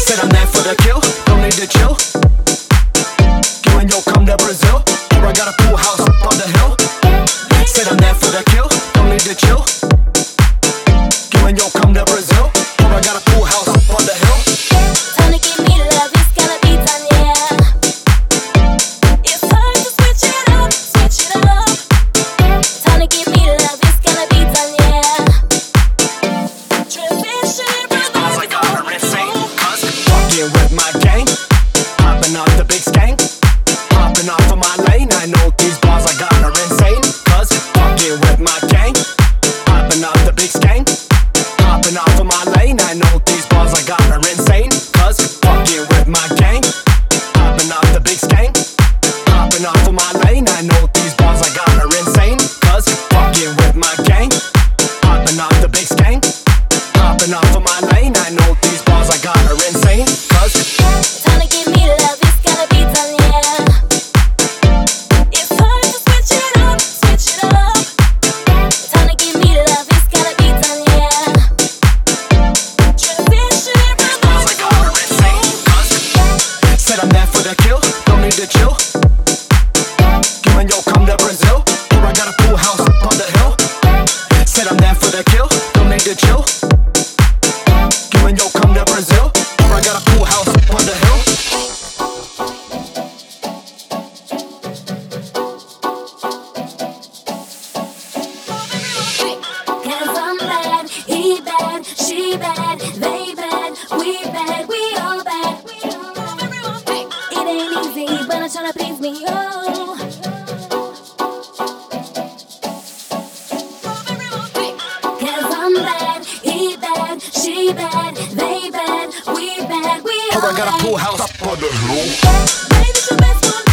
Said I'm there for the kill, don't need to chill. You and yo come to Brazil, or I got a pool house up on the hill. Said I'm there for the kill, don't need to chill. You and yo come to Brazil, or I got a pool house up on the hill. Time to give me love, it's gotta be done, yeah. It's time to switch it up, switch it up. Time to give me love, it's gotta be done, yeah. Tradition and Cause I got her insane, cause fucking with my gang, popping off the big skank, popping off of my lane. I know these bars, I got her insane, cause fucking with my gang, popping off the big skank, popping off of my lane. I know these bars, I got her insane, cause fucking with my gang, popping off the big skank, popping off of my lane. I know these bars, I got her insane, cause fucking with my gang, popping off the big skank, popping off of my lane. I know these bars, I got her insane, cause time to give me love, it's gotta be done, yeah. It's time to switch it up, switch it up. Time to give me love, it's gotta be done, yeah. Tradition and bars, I got her insane, cause said I'm there for the kill, don't need to chill. You and yo come to Brazil, or I got a pool house up on the hill. Said I'm there for the kill, don't need to chill. You and yo come to Brazil, or I got a pool house up on the hill. Cause I'm bad, he bad, she bad, they bad, we bad, we all bad. It ain't easy, but I'm tryna please me, oh. Cause I'm bad, he bad, she bad, they bad, we bad, we all Or I got a bad. pool house up on the hill. Baby, it's your best one.